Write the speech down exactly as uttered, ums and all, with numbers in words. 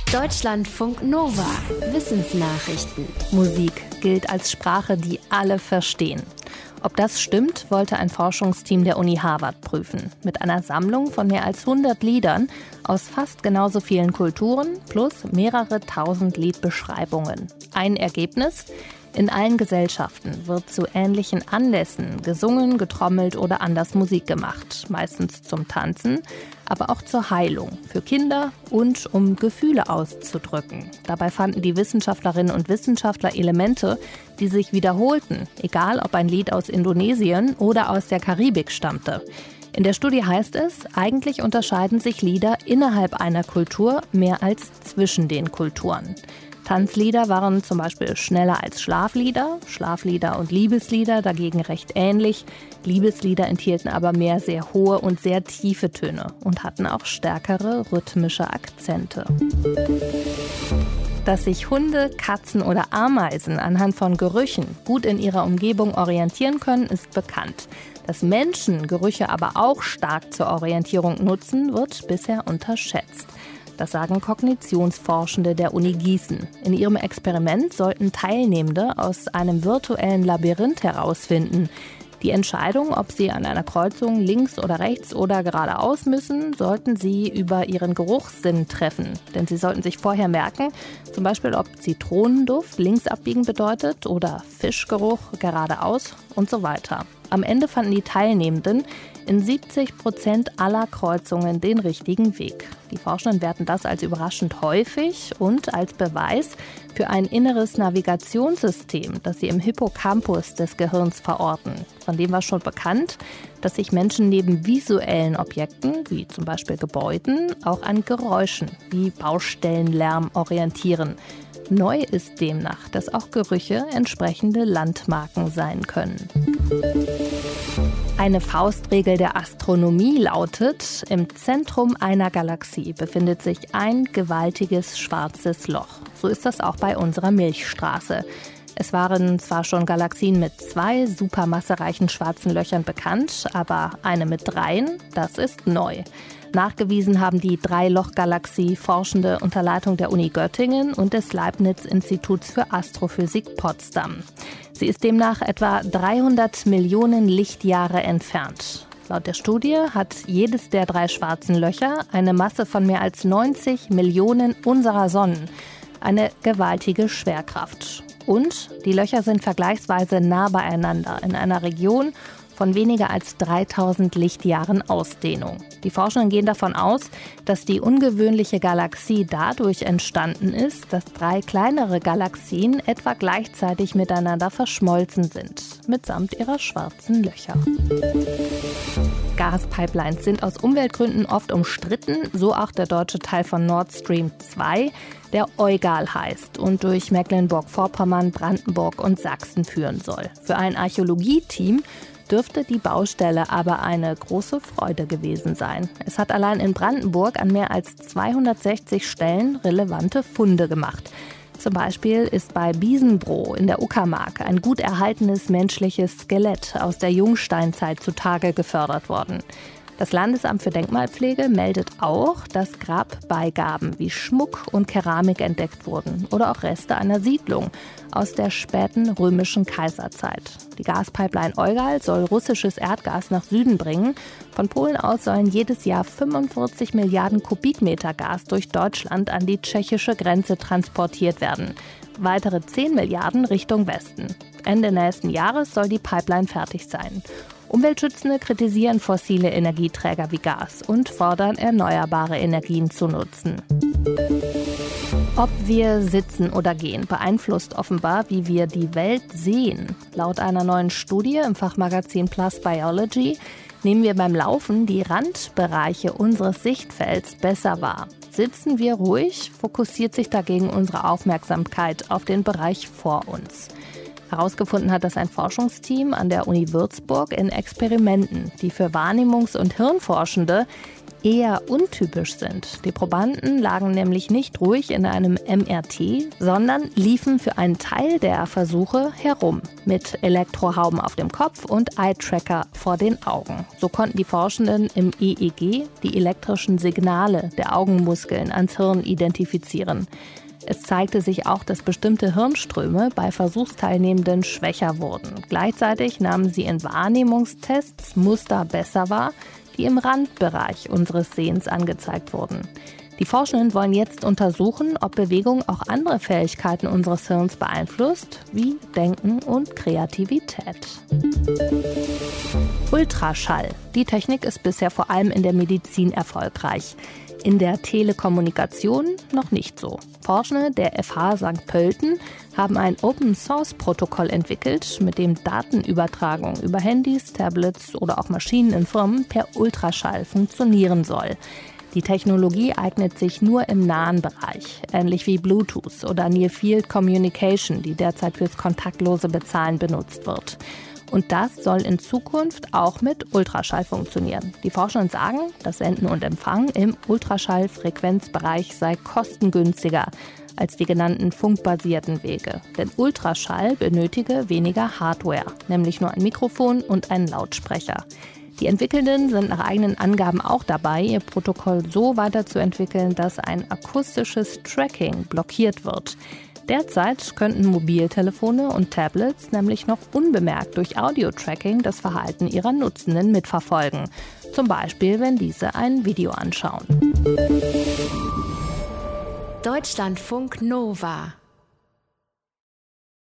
Deutschlandfunk Nova. Wissensnachrichten. Musik gilt als Sprache, die alle verstehen. Ob das stimmt, wollte ein Forschungsteam der Uni Harvard prüfen. Mit einer Sammlung von mehr als hundert Liedern aus fast genauso vielen Kulturen plus mehrere tausend Liedbeschreibungen. Ein Ergebnis? In allen Gesellschaften wird zu ähnlichen Anlässen gesungen, getrommelt oder anders Musik gemacht. Meistens zum Tanzen, aber auch zur Heilung, für Kinder und um Gefühle auszudrücken. Dabei fanden die Wissenschaftlerinnen und Wissenschaftler Elemente, die sich wiederholten, egal ob ein Lied aus Indonesien oder aus der Karibik stammte. In der Studie heißt es, eigentlich unterscheiden sich Lieder innerhalb einer Kultur mehr als zwischen den Kulturen. Tanzlieder waren zum Beispiel schneller als Schlaflieder, Schlaflieder und Liebeslieder dagegen recht ähnlich. Liebeslieder enthielten aber mehr sehr hohe und sehr tiefe Töne und hatten auch stärkere rhythmische Akzente. Dass sich Hunde, Katzen oder Ameisen anhand von Gerüchen gut in ihrer Umgebung orientieren können, ist bekannt. Dass Menschen Gerüche aber auch stark zur Orientierung nutzen, wird bisher unterschätzt. Das sagen Kognitionsforschende der Uni Gießen. In ihrem Experiment sollten Teilnehmende aus einem virtuellen Labyrinth herausfinden. Die Entscheidung, ob sie an einer Kreuzung links oder rechts oder geradeaus müssen, sollten sie über ihren Geruchssinn treffen. Denn sie sollten sich vorher merken, zum Beispiel ob Zitronenduft links abbiegen bedeutet oder Fischgeruch geradeaus und so weiter. Am Ende fanden die Teilnehmenden in siebzig Prozent aller Kreuzungen den richtigen Weg. Die Forschenden werten das als überraschend häufig und als Beweis für ein inneres Navigationssystem, das sie im Hippocampus des Gehirns verorten. Von dem war schon bekannt, dass sich Menschen neben visuellen Objekten, wie zum Beispiel Gebäuden, auch an Geräuschen wie Baustellenlärm orientieren. Neu ist demnach, dass auch Gerüche entsprechende Landmarken sein können. Eine Faustregel der Astronomie lautet, im Zentrum einer Galaxie befindet sich ein gewaltiges schwarzes Loch. So ist das auch bei unserer Milchstraße. Es waren zwar schon Galaxien mit zwei supermassereichen schwarzen Löchern bekannt, aber eine mit dreien, das ist neu. Nachgewiesen haben die Drei-Loch-Galaxie Forschende unter Leitung der Uni Göttingen und des Leibniz-Instituts für Astrophysik Potsdam. Sie ist demnach etwa dreihundert Millionen Lichtjahre entfernt. Laut der Studie hat jedes der drei schwarzen Löcher eine Masse von mehr als neunzig Millionen unserer Sonnen. Eine gewaltige Schwerkraft. Und die Löcher sind vergleichsweise nah beieinander in einer Region von weniger als dreitausend Lichtjahren Ausdehnung. Die Forschenden gehen davon aus, dass die ungewöhnliche Galaxie dadurch entstanden ist, dass drei kleinere Galaxien etwa gleichzeitig miteinander verschmolzen sind, mitsamt ihrer schwarzen Löcher. Gaspipelines sind aus Umweltgründen oft umstritten, so auch der deutsche Teil von Nord Stream zwei, der EUGAL heißt und durch Mecklenburg-Vorpommern, Brandenburg und Sachsen führen soll. Für ein Archäologieteam dürfte die Baustelle aber eine große Freude gewesen sein. Es hat allein in Brandenburg an mehr als zweihundertsechzig Stellen relevante Funde gemacht. Zum Beispiel ist bei Biesenbroh in der Uckermark ein gut erhaltenes menschliches Skelett aus der Jungsteinzeit zutage gefördert worden. Das Landesamt für Denkmalpflege meldet auch, dass Grabbeigaben wie Schmuck und Keramik entdeckt wurden oder auch Reste einer Siedlung aus der späten römischen Kaiserzeit. Die Gaspipeline EUGAL soll russisches Erdgas nach Süden bringen. Von Polen aus sollen jedes Jahr fünfundvierzig Milliarden Kubikmeter Gas durch Deutschland an die tschechische Grenze transportiert werden. Weitere zehn Milliarden Richtung Westen. Ende nächsten Jahres soll die Pipeline fertig sein. Umweltschützende kritisieren fossile Energieträger wie Gas und fordern, erneuerbare Energien zu nutzen. Ob wir sitzen oder gehen, beeinflusst offenbar, wie wir die Welt sehen. Laut einer neuen Studie im Fachmagazin Plus Biology nehmen wir beim Laufen die Randbereiche unseres Sichtfelds besser wahr. Sitzen wir ruhig, fokussiert sich dagegen unsere Aufmerksamkeit auf den Bereich vor uns. Herausgefunden hat das ein Forschungsteam an der Uni Würzburg in Experimenten, die für Wahrnehmungs- und Hirnforschende eher untypisch sind. Die Probanden lagen nämlich nicht ruhig in einem M R T, sondern liefen für einen Teil der Versuche herum. Mit Elektrohauben auf dem Kopf und Eye-Tracker vor den Augen. So konnten die Forschenden im E E G die elektrischen Signale der Augenmuskeln ans Hirn identifizieren. Es zeigte sich auch, dass bestimmte Hirnströme bei Versuchsteilnehmenden schwächer wurden. Gleichzeitig nahmen sie in Wahrnehmungstests Muster besser wahr, die im Randbereich unseres Sehens angezeigt wurden. Die Forschenden wollen jetzt untersuchen, ob Bewegung auch andere Fähigkeiten unseres Hirns beeinflusst, wie Denken und Kreativität. Ultraschall. Die Technik ist bisher vor allem in der Medizin erfolgreich. In der Telekommunikation noch nicht so. Forschende der F H Sankt Pölten haben ein Open-Source-Protokoll entwickelt, mit dem Datenübertragung über Handys, Tablets oder auch Maschinen in Firmen per Ultraschall funktionieren soll. Die Technologie eignet sich nur im nahen Bereich, ähnlich wie Bluetooth oder Near Field Communication, die derzeit fürs kontaktlose Bezahlen benutzt wird. Und das soll in Zukunft auch mit Ultraschall funktionieren. Die Forschenden sagen, das Senden und Empfangen im Ultraschallfrequenzbereich sei kostengünstiger als die genannten funkbasierten Wege. Denn Ultraschall benötige weniger Hardware, nämlich nur ein Mikrofon und einen Lautsprecher. Die Entwickelnden sind nach eigenen Angaben auch dabei, ihr Protokoll so weiterzuentwickeln, dass ein akustisches Tracking blockiert wird. Derzeit könnten Mobiltelefone und Tablets nämlich noch unbemerkt durch Audio-Tracking das Verhalten ihrer Nutzenden mitverfolgen. Zum Beispiel, wenn diese ein Video anschauen. Deutschlandfunk Nova